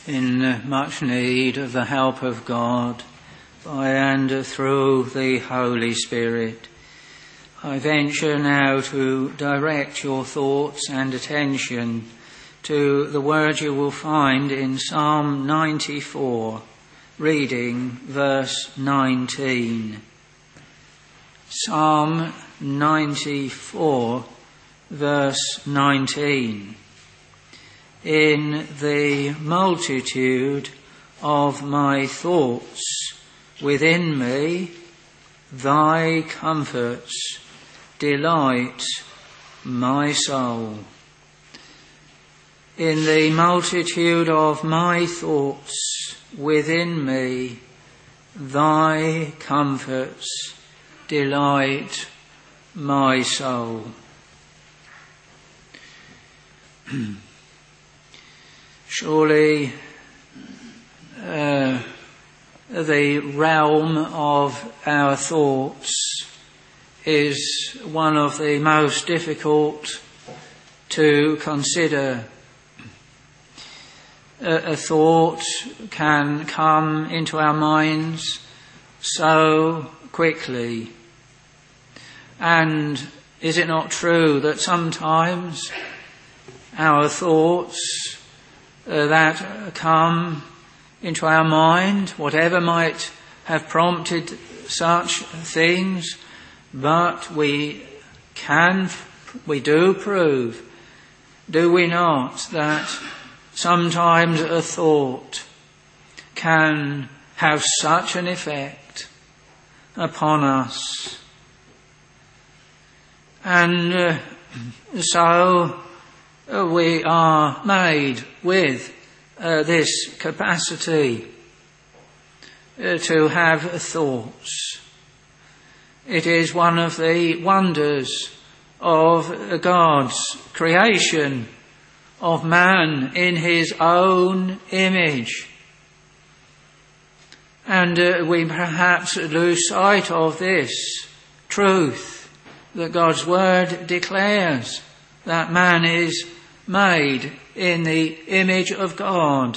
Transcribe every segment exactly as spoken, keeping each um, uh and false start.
in much need of the help of God by and through the Holy Spirit. I venture now to direct your thoughts and attention to the word you will find in Psalm ninety-four, reading verse nineteen. Psalm ninety-four, verse nineteen. In the multitude of my thoughts within me, thy comforts delight my soul. In the multitude of my thoughts within me, thy comforts delight my soul. Surely uh, the realm of our thoughts is one of the most difficult to consider. A, a thought can come into our minds so quickly. And is it not true that sometimes our thoughts uh, that come into our mind, whatever might have prompted such things, but we can, we do prove, do we not, that sometimes a thought can have such an effect upon us. And uh, so uh, we are made with uh, this capacity uh, to have thoughts. It is one of the wonders of God's creation of man in his own image. And uh, we perhaps lose sight of this truth that God's word declares, that man is made in the image of God.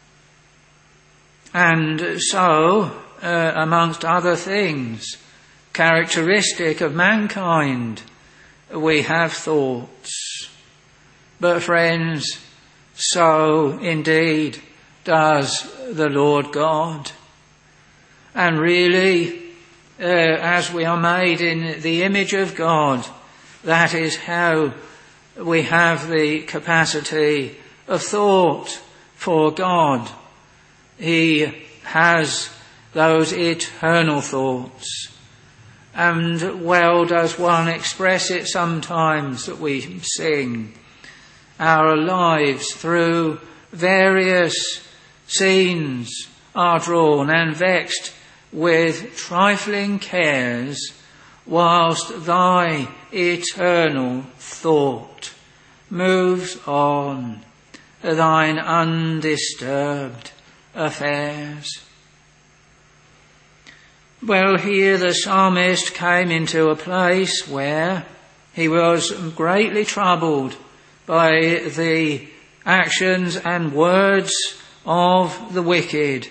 And so, uh, amongst other things, characteristic of mankind, we have thoughts. But friends, so indeed does the Lord God. And really, uh, as we are made in the image of God, that is how we have the capacity of thought for God. He has those eternal thoughts. And well does one express it sometimes that we sing. Our lives through various scenes are drawn and vexed with trifling cares, whilst thy eternal thought moves on thine undisturbed affairs. Well, here the psalmist came into a place where he was greatly troubled by the actions and words of the wicked,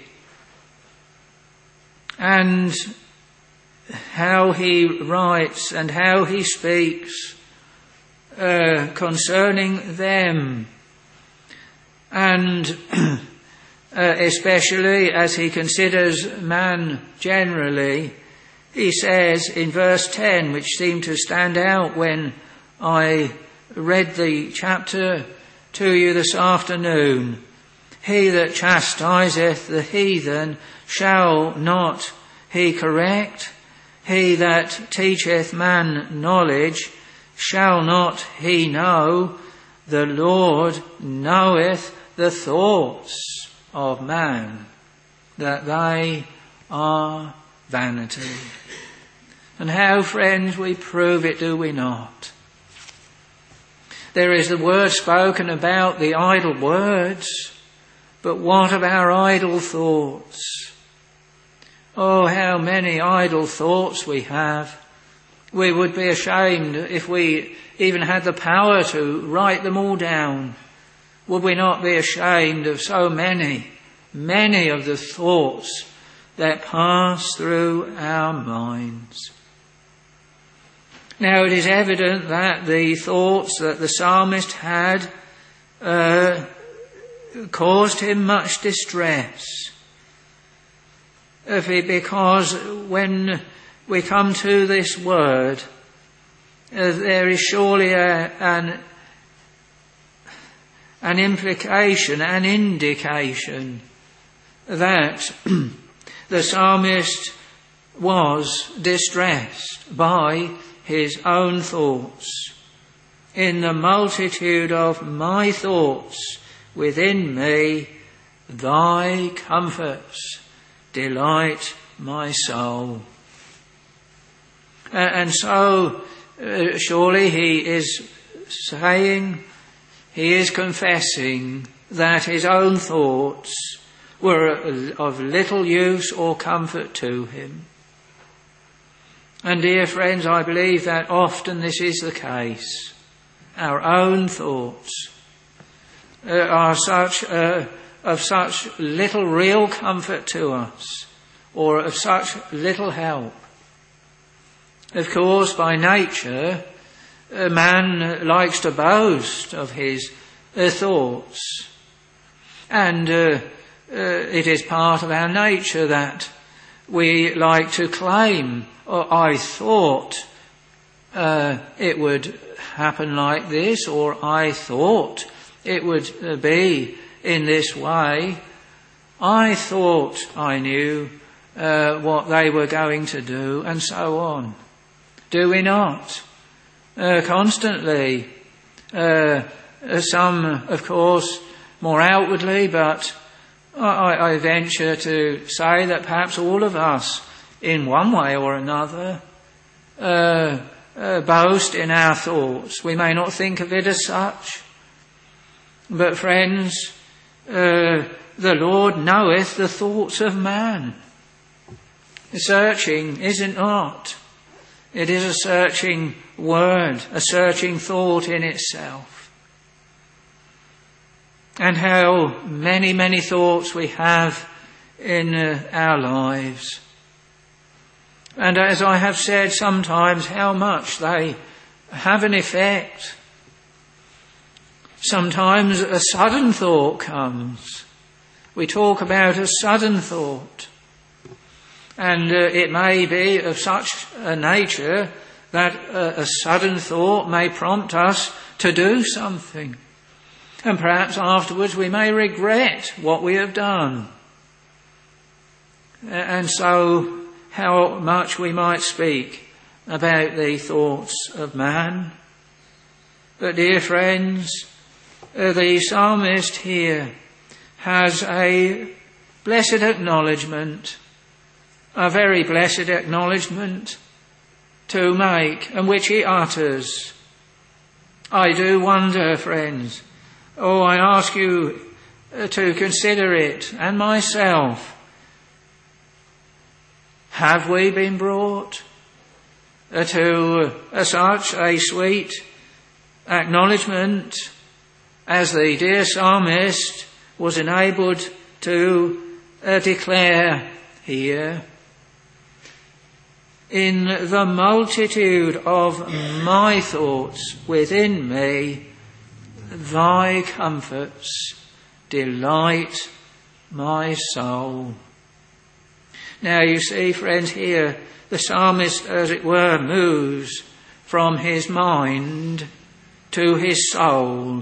and how he writes and how he speaks uh, concerning them, and uh, especially as he considers man generally. He says in verse ten, which seemed to stand out when I read the chapter to you this afternoon, he that chastiseth the heathen shall not he correct? He that teacheth man knowledge shall not he know? The Lord knoweth the thoughts of man, that they are vanity. And how, friends, we prove it, do we not? There is the word spoken about the idle words, but what of our idle thoughts? Oh, how many idle thoughts we have. We would be ashamed if we even had the power to write them all down. would we not be ashamed of so many, many of the thoughts that pass through our minds? Now it is evident that the thoughts that the psalmist had uh, caused him much distress. Because when we come to this word, uh, there is surely a, an an implication, an indication that the psalmist was distressed by his own thoughts. In the multitude of my thoughts within me, thy comforts delight my soul. And so, uh, surely he is saying, he is confessing that his own thoughts were of little use or comfort to him. And dear friends, I believe that often this is the case. Our own thoughts uh, are such uh, of such little real comfort to us, or of such little help. Of course, by nature, a man likes to boast of his uh, thoughts. And uh, uh, it is part of our nature that we like to claim, oh, I thought uh, it would happen like this, or I thought it would uh, be in this way. I thought I knew uh, what they were going to do, and so on. Do we not? Uh, constantly. Uh, some, of course, more outwardly, but I, I venture to say that perhaps all of us, in one way or another, uh, uh, boast in our thoughts. We may not think of it as such, but friends, uh, the Lord knoweth the thoughts of man. Searching, is it not? It is a searching word, a searching thought in itself. And how many, many thoughts we have in uh, our lives. And as I have said sometimes, how much they have an effect. Sometimes a sudden thought comes. We talk about a sudden thought. And uh, it may be of such a nature that uh, a sudden thought may prompt us to do something. And perhaps afterwards we may regret what we have done. And so how much we might speak about the thoughts of man. But dear friends, uh, the psalmist here has a blessed acknowledgement, a very blessed acknowledgement to make, and which he utters. I do wonder, friends, oh, I ask you to consider it, and myself. Have we been brought to such a sweet acknowledgement as the dear psalmist was enabled to uh, declare here? In the multitude of my thoughts within me, thy comforts delight my soul. Now you see, friends, here the psalmist, as it were, moves from his mind to his soul.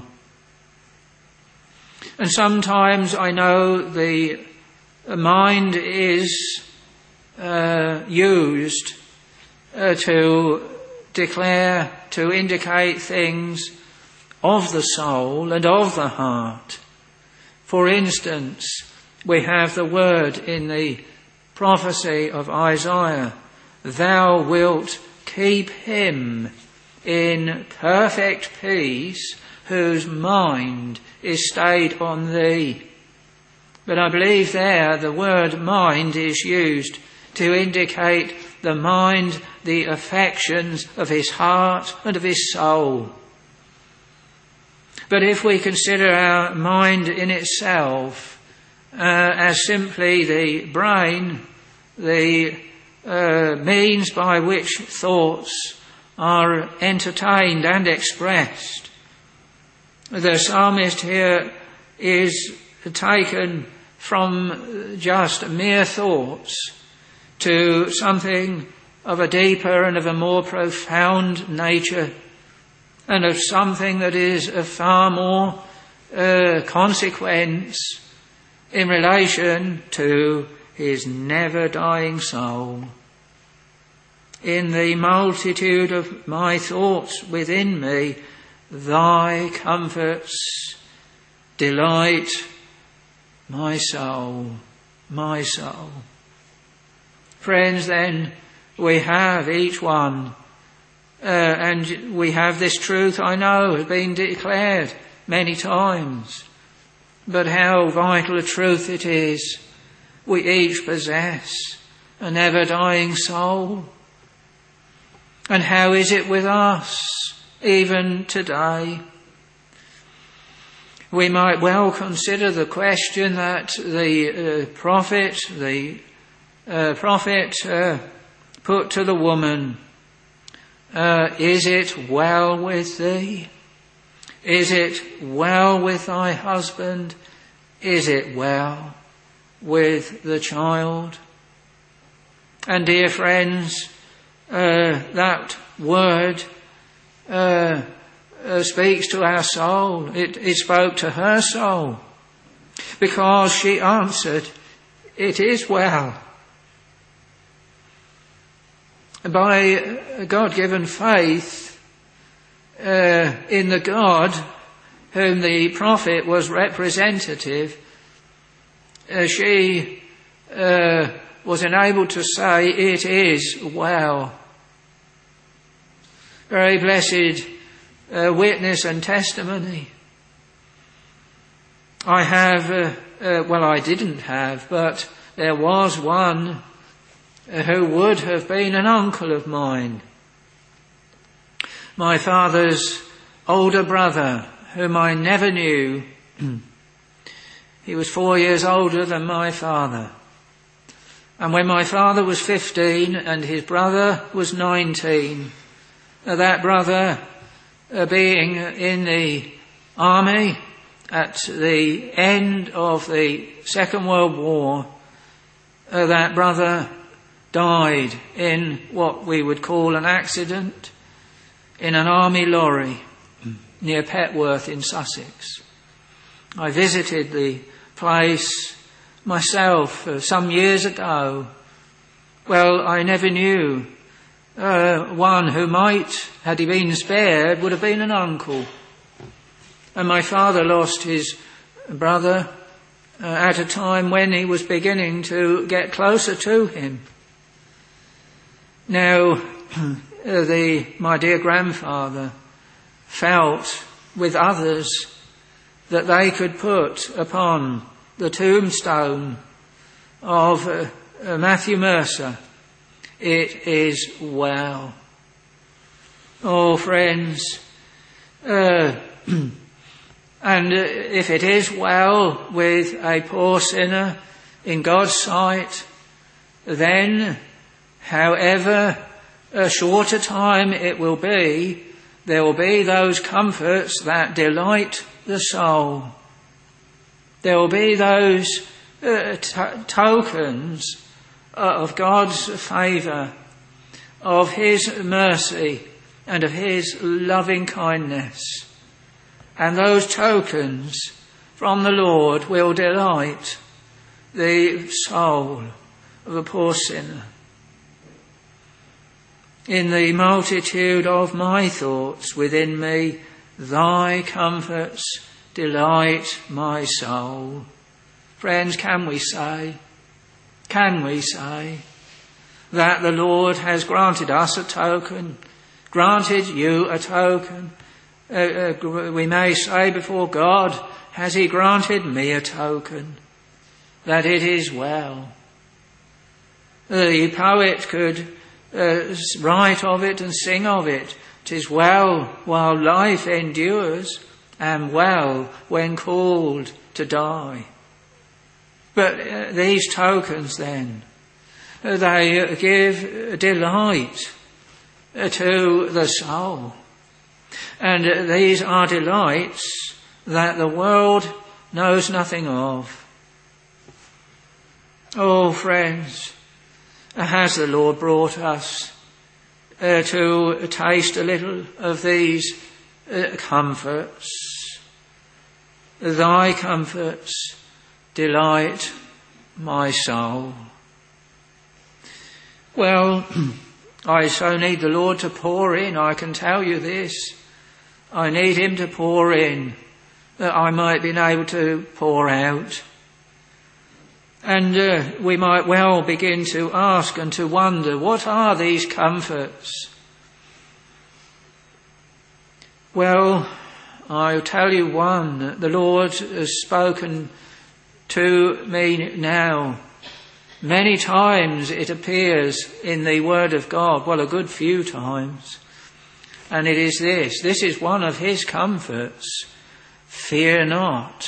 And sometimes I know the mind is uh, used uh, to declare, to indicate things of the soul and of the heart. For instance, we have the word in the prophecy of Isaiah, thou wilt keep him in perfect peace whose mind is stayed on thee. But I believe there the word mind is used to indicate the mind, the affections of his heart and of his soul. But if we consider our mind in itself uh, as simply the brain, the uh, means by which thoughts are entertained and expressed, the psalmist here is taken from just mere thoughts to something of a deeper and of a more profound nature, and of something that is of far more uh, consequence in relation to his never-dying soul. In the multitude of my thoughts within me, thy comforts delight my soul, my soul. Friends, then, we have each one, uh, and we have this truth, I know, has been declared many times, but how vital a truth it is. We each possess a never-dying soul. And how is it with us, even today? We might well consider the question that the uh, prophet, the uh, prophet uh, put to the woman, uh, is it well with thee? Is it well with thy husband? Is it well with the child? And dear friends, uh, that word uh, uh, speaks to our soul. It, it spoke to her soul, because she answered, it is well. By God-given faith uh, in the God whom the prophet was representative, uh, she uh, was enabled to say, it is well. Very blessed uh, witness and testimony. I have, uh, uh, well I didn't have, but there was one uh, who would have been an uncle of mine. My father's older brother, whom I never knew. He was four years older than my father. And when my father was fifteen and his brother was nineteen, that brother uh, being in the army at the end of the Second World War, uh, that brother died in what we would call an accident in an army lorry near Petworth in Sussex. I visited the place myself uh, some years ago. Well, I never knew uh, one who might, had he been spared, would have been an uncle. And my father lost his brother uh, at a time when he was beginning to get closer to him. Now, uh, the my dear grandfather felt with others that they could put upon the tombstone of uh, uh, Matthew Mercer, it is well. Oh, friends, uh, and uh, if it is well with a poor sinner in God's sight, then however a shorter time it will be, there will be those comforts that delight the soul. There will be those uh, t- tokens uh, of God's favour, of his mercy and of his loving kindness. And those tokens from the Lord will delight the soul of a poor sinner. In the multitude of my thoughts within me, thy comforts delight my soul. Friends, can we say, can we say that the Lord has granted us a token, granted you a token? Uh, uh, we may say before God, has he granted me a token that it is well? The poet could uh, write of it and sing of it. 'Tis well while life endures. am well when called to die. But uh, these tokens then, uh, they give delight uh, to the soul. And uh, these are delights that the world knows nothing of. Oh, friends, has the Lord brought us uh, to taste a little of these uh, comforts? Thy comforts delight my soul. Well, I so need the Lord to pour in, I can tell you this. I need him to pour in, that I might be able to pour out. And uh, we might well begin to ask and to wonder, what are these comforts? Well, I'll tell you one. The Lord has spoken to me now. Many times it appears in the Word of God, well, a good few times. And it is this. This is one of his comforts. Fear not.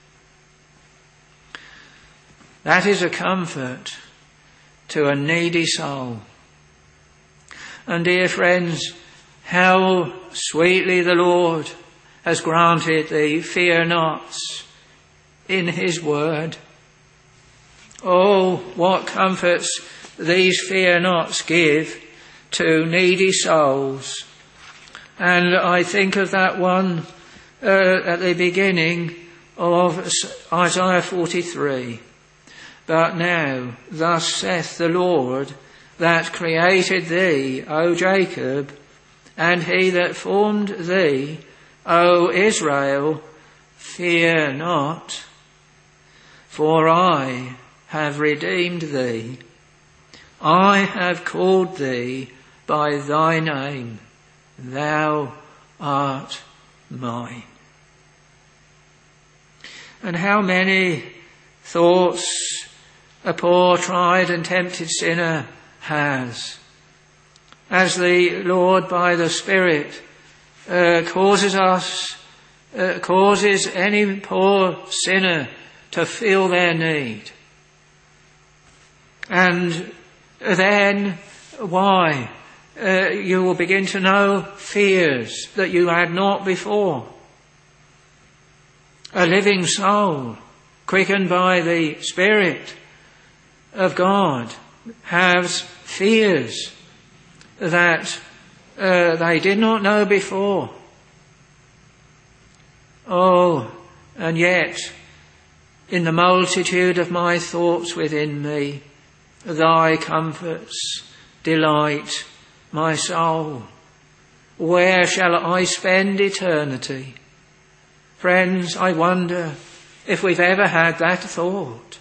That is a comfort to a needy soul. And dear friends, how sweetly the Lord has granted the fear nots in his word. Oh, what comforts these fear nots give to needy souls. And I think of that one uh, at the beginning of Isaiah forty-three. But now, thus saith the Lord that created thee, O Jacob, and he that formed thee, O Israel, fear not, for I have redeemed thee. I have called thee by thy name. Thou art mine. And how many thoughts a poor, tried and tempted sinner has, as the Lord by the Spirit uh, causes us, uh, causes any poor sinner to feel their need. And then, why? Uh, you will begin to know fears that you had not before. A living soul, quickened by the Spirit of God, has fears that uh, they did not know before. Oh, and yet, in the multitude of my thoughts within me, thy comforts delight my soul. Where shall I spend eternity? Friends, I wonder if we've ever had that thought.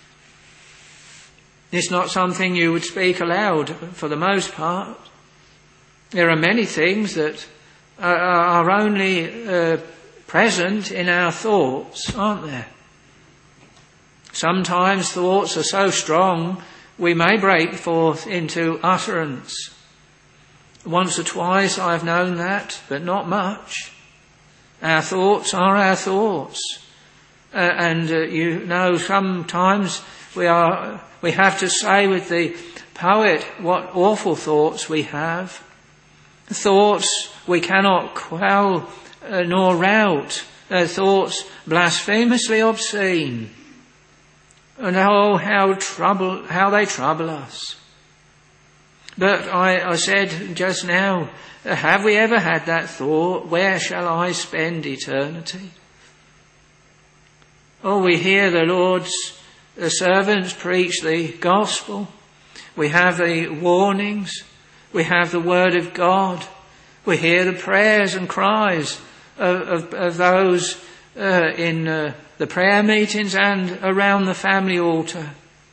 It's not something you would speak aloud for the most part. There are many things that are, are only uh, present in our thoughts, aren't there? Sometimes thoughts are so strong we may break forth into utterance. Once or twice I've known that, but not much. Our thoughts are our thoughts. Uh, and uh, you know, sometimes we are, we have to say with the poet what awful thoughts we have. Thoughts we cannot quell uh, nor rout. Uh, thoughts blasphemously obscene. And oh, how trouble, how they trouble us. But I, I said just now, have we ever had that thought, where shall I spend eternity? Oh, we hear the Lord's the servants preach the gospel. We have the warnings. We have the word of God. We hear the prayers and cries of, of, of those uh, in uh, the prayer meetings and around the family altar.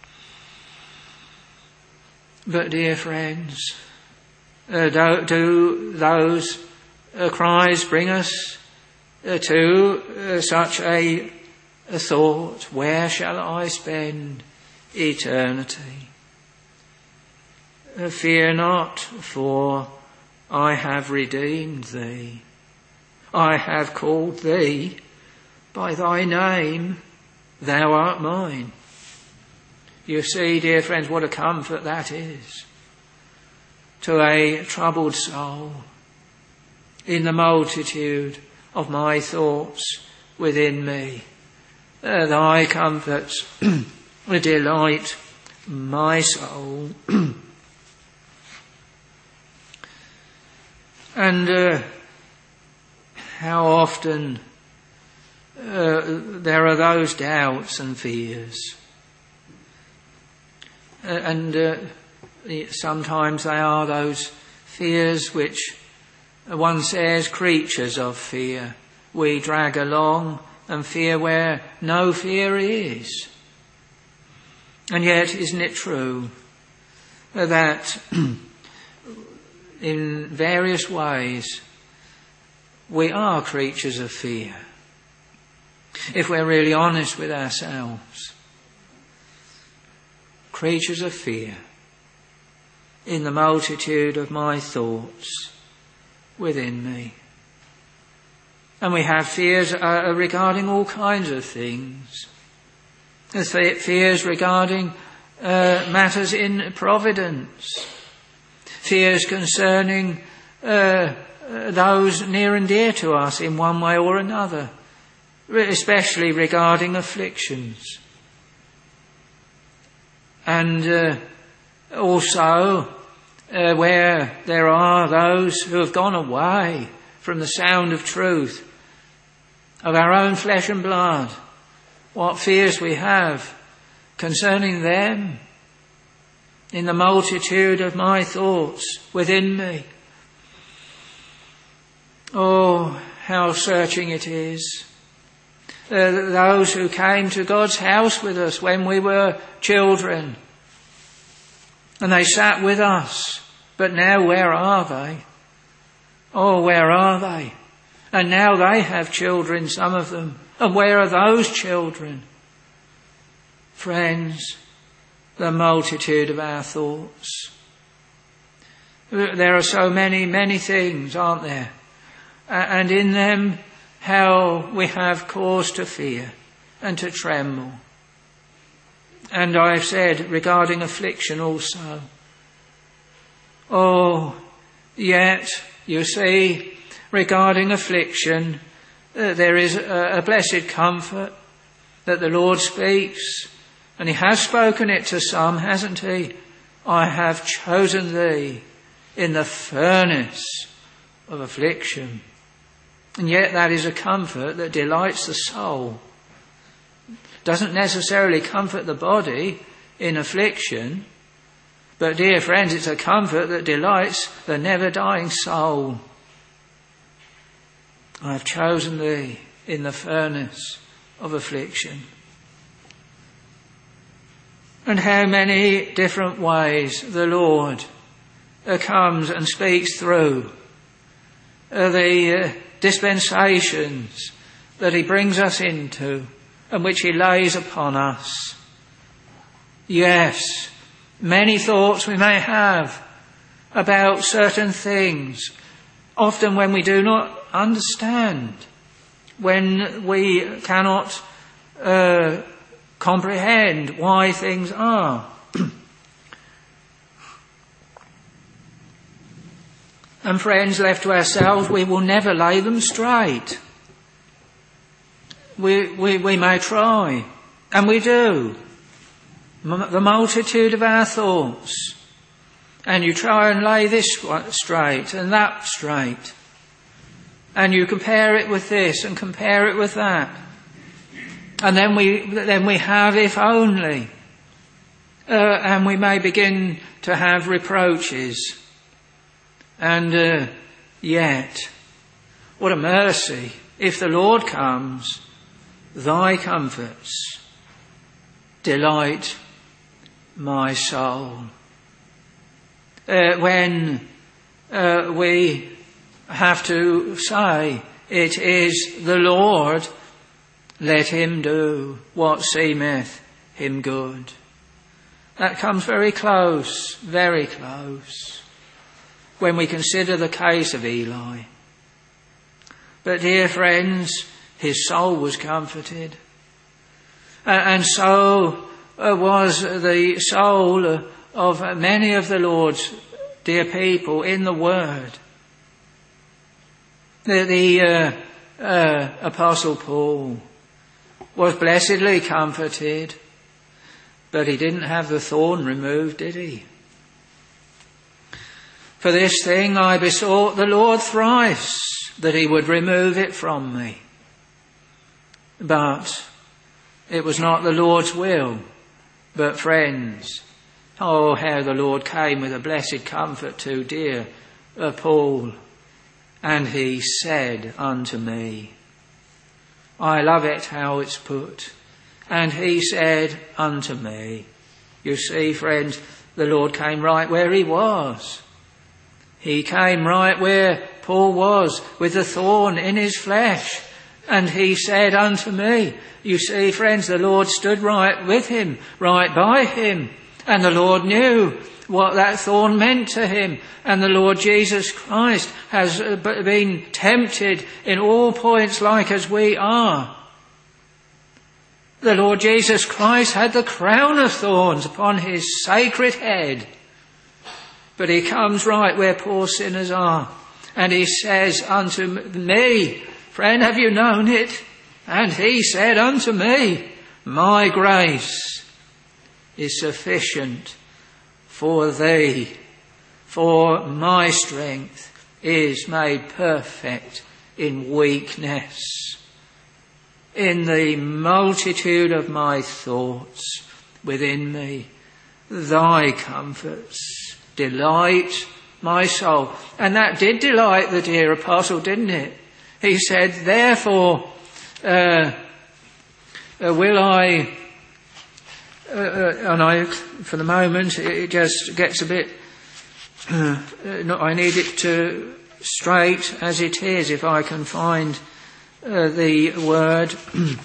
But dear friends, uh, do, do those uh, cries bring us uh, to uh, such a, a thought, where shall I spend eternity? Uh, fear not, for I have redeemed thee. I have called thee by thy name, thou art mine. You see, dear friends, what a comfort that is to a troubled soul. In the multitude of my thoughts within me, uh, thy comforts delight my soul. And uh, how often uh, there are those doubts and fears. Uh, and uh, sometimes they are those fears which one says creatures of fear. We drag along and fear where no fear is. And yet, isn't it true that in various ways we are creatures of fear, if we're really honest with ourselves? Creatures of fear in the multitude of my thoughts within me. And we have fears uh, regarding all kinds of things. Fears regarding uh, matters in providence. Fears concerning uh, those near and dear to us in one way or another, especially regarding afflictions. And uh, also uh, where there are those who have gone away from the sound of truth, of our own flesh and blood, what fears we have concerning them in the multitude of my thoughts within me. Oh, how searching it is. Uh, those who came to God's house with us when we were children, and they sat with us, but now where are they? Oh, where are they? And now they have children, some of them. And where are those children? Friends, the multitude of our thoughts. There are so many, many things, aren't there? And in them, how we have cause to fear and to tremble. And I've said regarding affliction also. Oh, yet, you see, regarding affliction, uh, there is a, a blessed comfort that the Lord speaks. And he has spoken it to some, hasn't he? I have chosen thee in the furnace of affliction. And yet that is a comfort that delights the soul. Doesn't necessarily comfort the body in affliction, but dear friends, it's a comfort that delights the never-dying soul. I have chosen thee in the furnace of affliction. And how many different ways the Lord uh, comes and speaks through uh, the uh, dispensations that he brings us into and which he lays upon us. Yes, many thoughts we may have about certain things, often when we do not understand, when we cannot uh, comprehend why things are. And friends, left to ourselves, we will never lay them straight. We, we, we may try, and we do. M- the multitude of our thoughts. And you try and lay this straight and that straight. And you compare it with this and compare it with that. And then we, then we have if only. Uh, and we may begin to have reproaches. And uh, yet, what a mercy if the Lord comes. Thy comforts delight my soul. Uh, when uh, we have to say, it is the Lord, let him do what seemeth him good. That comes very close, very close, when we consider the case of Eli. But dear friends, his soul was comforted. And so was the soul of many of the Lord's dear people in the Word. The, the uh, uh, Apostle Paul was blessedly comforted, but he didn't have the thorn removed, did he? For this thing I besought the Lord thrice, that he would remove it from me. But it was not the Lord's will. But friends, oh, how the Lord came with a blessed comfort to dear uh, Paul. And he said unto me, I love it how it's put. And he said unto me. You see, friends, the Lord came right where he was. He came right where Paul was, with the thorn in his flesh. And he said unto me. You see, friends, the Lord stood right with him, right by him. And the Lord knew what that thorn meant to him. And the Lord Jesus Christ has been tempted in all points like as we are. The Lord Jesus Christ had the crown of thorns upon his sacred head. But he comes right where poor sinners are. And he says unto me, friend, have you known it? And he said unto me, my grace is sufficient for thee, for my strength is made perfect in weakness. In the multitude of my thoughts within me, thy comforts delight my soul. And that did delight the dear apostle, didn't it? He said, therefore, uh, uh, will I, uh, uh, and I, for the moment, it just gets a bit, uh, uh, I need it to straight as it is, if I can find uh, the word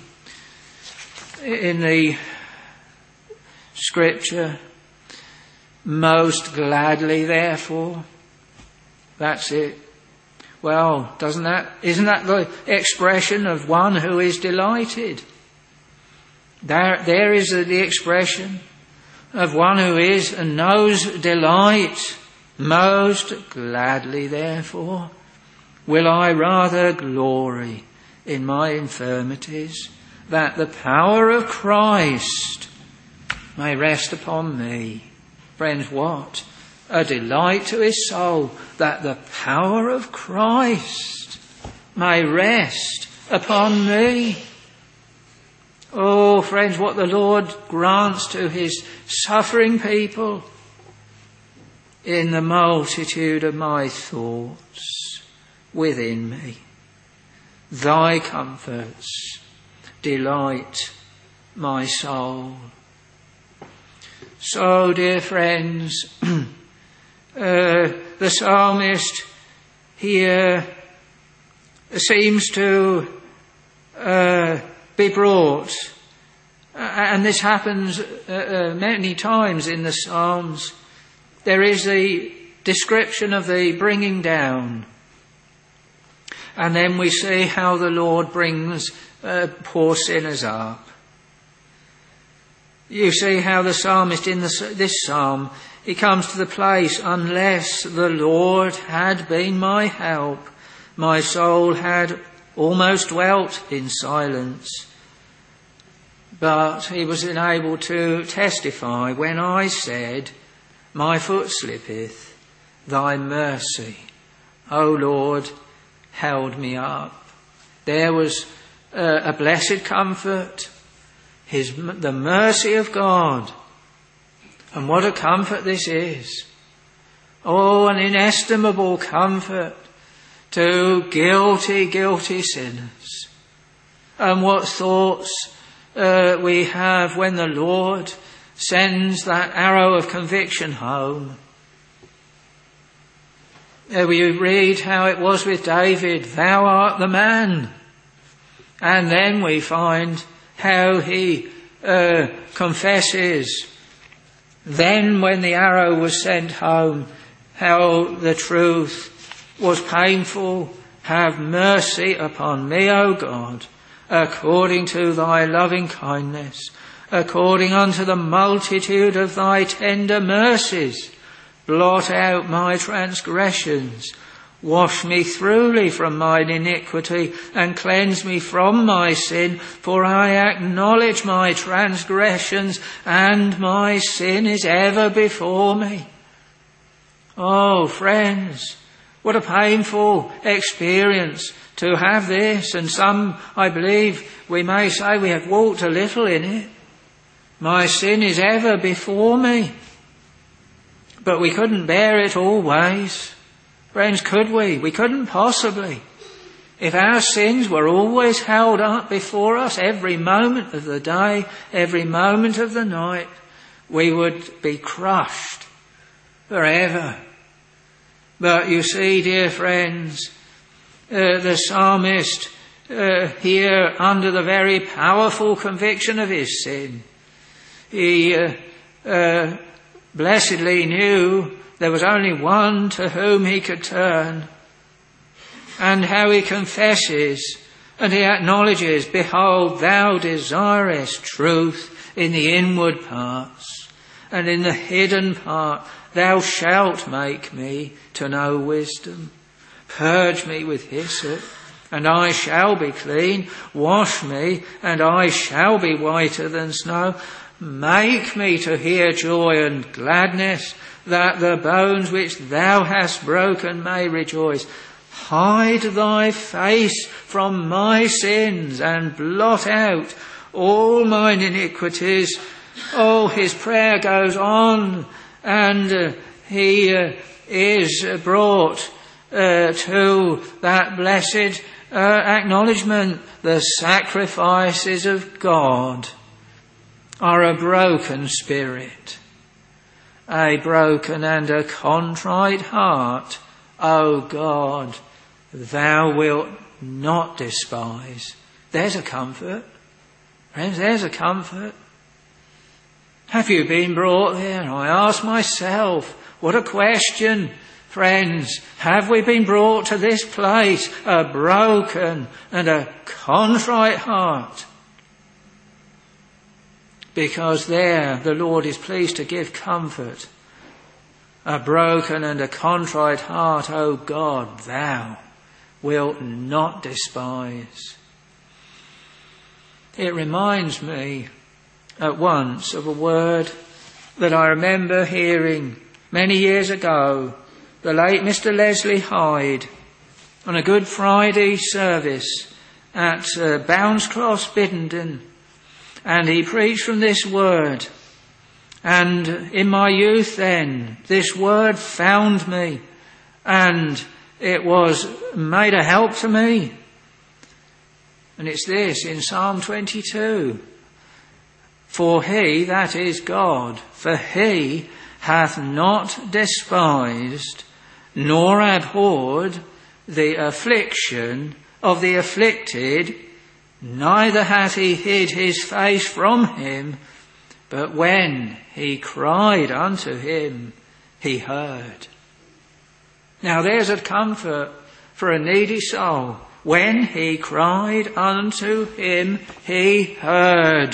in the scripture. Most gladly, therefore. That's it. Well, doesn't that, isn't that the expression of one who is delighted? There, there is the expression of one who is and knows delight. Most gladly, therefore, will I rather glory in my infirmities, that the power of Christ may rest upon me. Friends, what a delight to his soul that the power of Christ may rest upon me. Oh, friends, what the Lord grants to his suffering people in the multitude of my thoughts within me. Thy comforts delight my soul. So, dear friends, uh, the psalmist here seems to uh, be brought, and this happens uh, uh, many times in the Psalms. There is the description of the bringing down, and then we see how the Lord brings uh, poor sinners up. You see how the psalmist in this, this psalm, he comes to the place, unless the Lord had been my help, my soul had almost dwelt in silence. But he was enabled to testify when I said, my foot slippeth, thy mercy, O Lord, held me up. There was uh, a blessed comfort. His, the mercy of God. And what a comfort this is. Oh, an inestimable comfort to guilty, guilty sinners. And what thoughts uh, we have when the Lord sends that arrow of conviction home. Uh, we read how it was with David, thou art the man. And then we find how he uh, confesses, then when the arrow was sent home, how the truth was painful, Have mercy upon me, O God, according to thy loving kindness, according unto the multitude of thy tender mercies. Blot out my transgressions. Wash me thoroughly from mine iniquity, and cleanse me from my sin, for I acknowledge my transgressions, and my sin is ever before me. Oh, friends, what a painful experience to have this, and some, I believe, we may say we have walked a little in it. My sin is ever before me. But we couldn't bear it always. Friends, could we? We couldn't possibly. If our sins were always held up before us every moment of the day, every moment of the night, we would be crushed forever. But you see, dear friends, uh, the psalmist uh, here, under the very powerful conviction of his sin, he uh, uh, blessedly knew there was only one to whom he could turn, and how he confesses and he acknowledges, behold, thou desirest truth in the inward parts, and in the hidden part thou shalt make me to know wisdom. Purge me with hyssop, and I shall be clean. Wash me, and I shall be whiter than snow. Make me to hear joy and gladness, that the bones which thou hast broken may rejoice. Hide thy face from my sins, and blot out all mine iniquities. Oh, his prayer goes on, and uh, he uh, is brought uh, to that blessed uh, acknowledgement. The sacrifices of God are a broken spirit, a broken and a contrite heart. O God, thou wilt not despise. There's a comfort. Friends, there's a comfort. Have you been brought there? I ask myself, what a question. Friends, have we been brought to this place, a broken and a contrite heart? Because there the Lord is pleased to give comfort. A broken and a contrite heart, O God, thou wilt not despise. It reminds me at once of a word that I remember hearing many years ago, the late Mister Leslie Hyde, on a Good Friday service at uh, Bounds Cross, Biddenden. And he preached from this word. And in my youth then, this word found me, and it was made a help to me. And it's this in Psalm twenty-two. For he, that is God, for he hath not despised nor abhorred the affliction of the afflicted, neither hath he hid his face from him, but when he cried unto him, he heard. Now there's a comfort for a needy soul. When he cried unto him, he heard.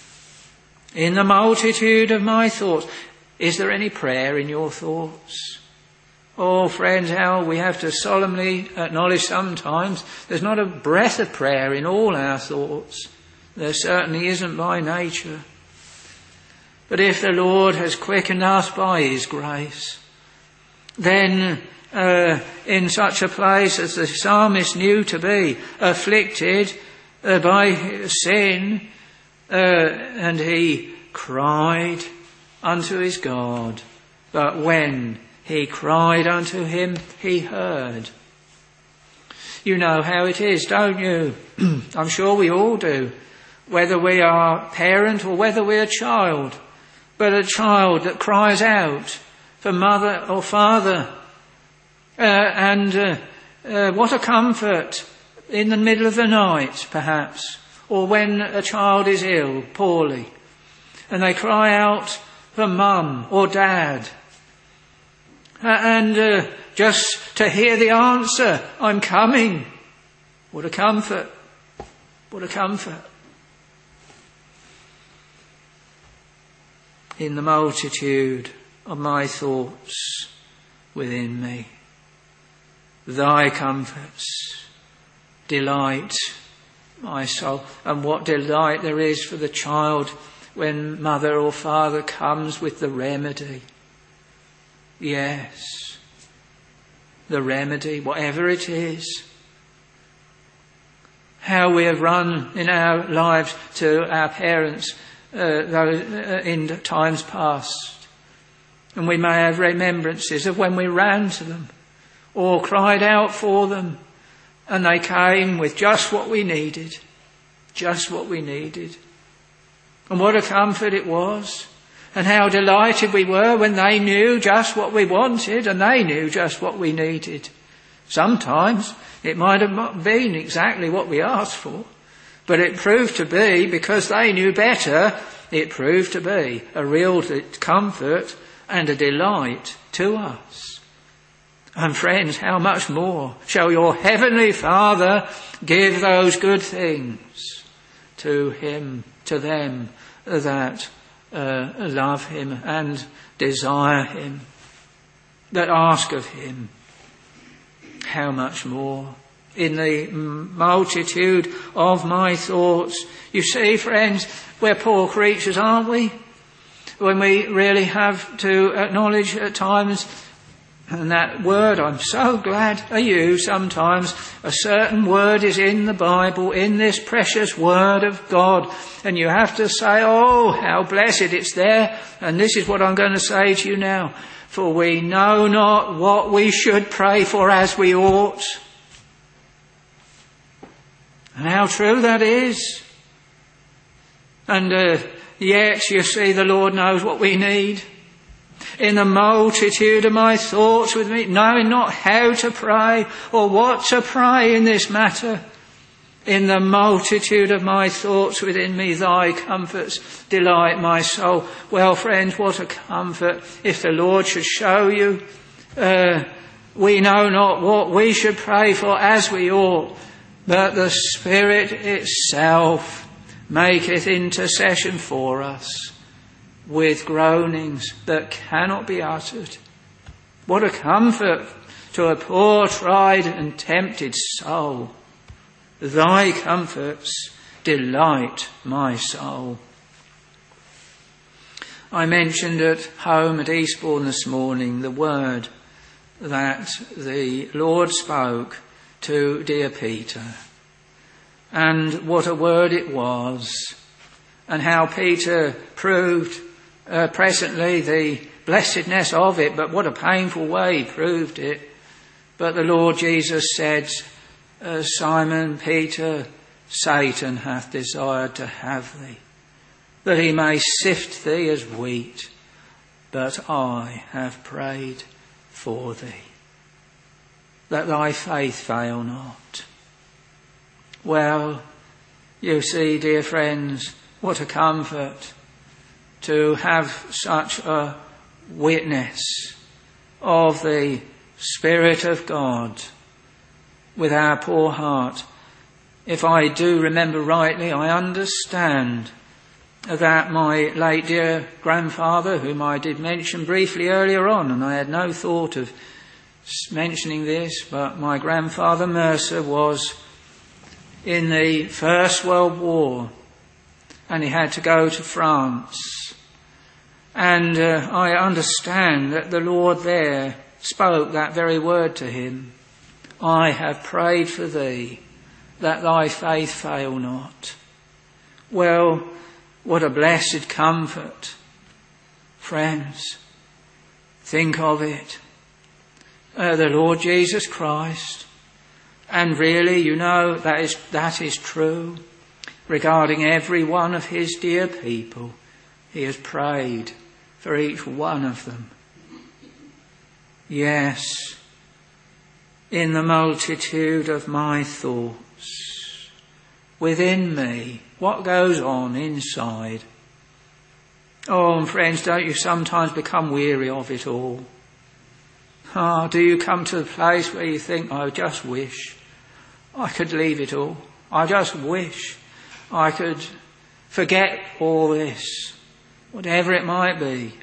In the multitude of my thoughts. Is there any prayer in your thoughts? Oh, friends, how we have to solemnly acknowledge sometimes there's not a breath of prayer in all our thoughts. There certainly isn't by nature. But if the Lord has quickened us by his grace, then uh, in such a place as the psalmist knew to be, afflicted uh, by sin, uh, and he cried unto his God. But when he cried unto him, he heard. You know how it is, don't you? I'm sure we all do. Whether we are parent or whether we're a child. But a child that cries out for mother or father. Uh, and uh, uh, what a comfort in the middle of the night, perhaps. Or when a child is ill, poorly. And they cry out for mum or dad. Uh, and uh, just to hear the answer, I'm coming. What a comfort. What a comfort. In the multitude of my thoughts within me, thy comforts delight my soul. And what delight there is for the child when mother or father comes with the remedy. Yes, the remedy, whatever it is. How we have run in our lives to our parents uh, those, uh, in times past. And we may have remembrances of when we ran to them or cried out for them, and they came with just what we needed. Just what we needed. And what a comfort it was. And how delighted we were when they knew just what we wanted and they knew just what we needed. Sometimes it might have not been exactly what we asked for, but it proved to be, because they knew better, it proved to be a real comfort and a delight to us. And friends, how much more shall your heavenly Father give those good things to him, to them that uh, love him and desire him, that ask of him. How much more in the multitude of my thoughts. You see, friends, we're poor creatures, aren't we? When we really have to acknowledge at times, and that word, I'm so glad are you sometimes, a certain word is in the Bible, in this precious word of God, and you have to say, oh, how blessed it's there. And this is what I'm going to say to you now. For we know not what we should pray for as we ought. And how true that is. And uh, yet, you see, the Lord knows what we need. In the multitude of my thoughts with me, knowing not how to pray or what to pray in this matter. In the multitude of my thoughts within me, thy comforts delight my soul. Well, friends, what a comfort if the Lord should show you, uh, we know not what we should pray for as we ought, but the Spirit itself maketh intercession for us with groanings that cannot be uttered. What a comfort to a poor, tried and tempted soul. Thy comforts delight my soul. I mentioned at home at Eastbourne this morning the word that the Lord spoke to dear Peter. And what a word it was. And how Peter proved uh, presently the blessedness of it, but what a painful way he proved it. But the Lord Jesus said, uh, Simon Peter, Satan hath desired to have thee, that he may sift thee as wheat, but I have prayed for thee, that thy faith fail not. Well, you see, dear friends, what a comfort to have such a witness of the Spirit of God with our poor heart. If I do remember rightly, I understand that my late dear grandfather, whom I did mention briefly earlier on, and I had no thought of mentioning this, but my grandfather Mercer was in the First World War, and he had to go to France. And uh, I understand that the Lord there spoke that very word to him. I have prayed for thee, that thy faith fail not. Well, what a blessed comfort. Friends, think of it. Uh, the Lord Jesus Christ. And really, you know, that is, that is true regarding every one of his dear people. He has prayed for each one of them. Yes, in the multitude of my thoughts within me, what goes on inside? Oh, and friends, don't you sometimes become weary of it all? Ah, do you come to the place where you think, I just wish I could leave it all. I just wish I could forget all this, whatever it might be.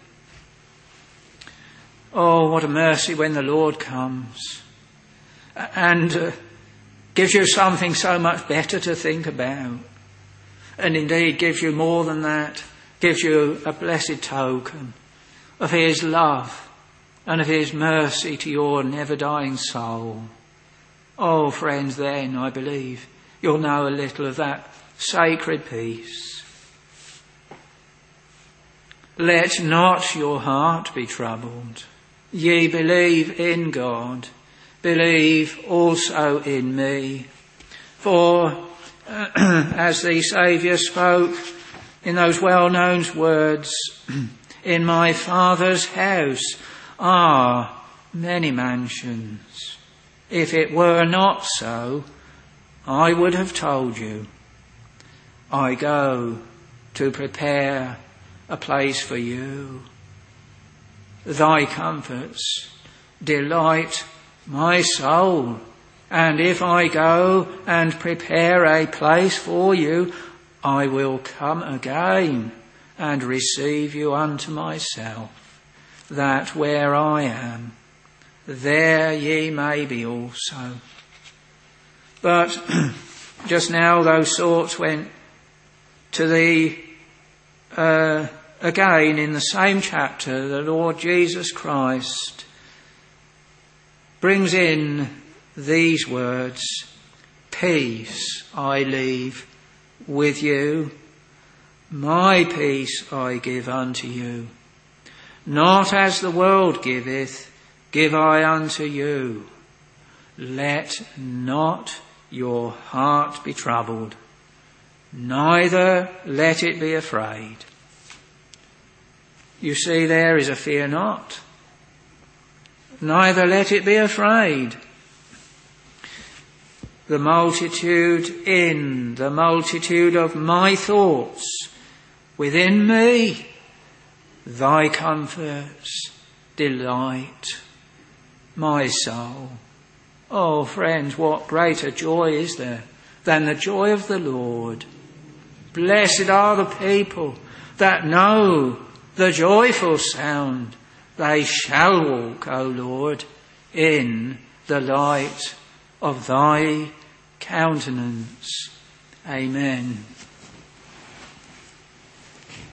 Oh, what a mercy when the Lord comes and uh, gives you something so much better to think about. And indeed gives you more than that, gives you a blessed token of his love and of his mercy to your never-dying soul. Oh, friends, then, I believe, you'll know a little of that sacred peace. Let not your heart be troubled. Ye believe in God, believe also in me. For as the Saviour spoke in those well-known words, in my Father's house are many mansions. If it were not so, I would have told you. I go to prepare a place for you. Thy comforts delight my soul. And if I go and prepare a place for you, I will come again and receive you unto myself, that where I am, there ye may be also. But just now those thoughts went to the, uh, again in the same chapter, the Lord Jesus Christ brings in these words, peace I leave with you, my peace I give unto you. Not as the world giveth, give I unto you. Let not your heart be troubled, neither let it be afraid. You see, there is a fear not. Neither let it be afraid. The multitude in, the multitude of my thoughts within me, thy comforts delight my soul. Oh, friends, what greater joy is there than the joy of the Lord? Blessed are the people that know the joyful sound. They shall walk, O Lord, in the light of thy countenance. Amen.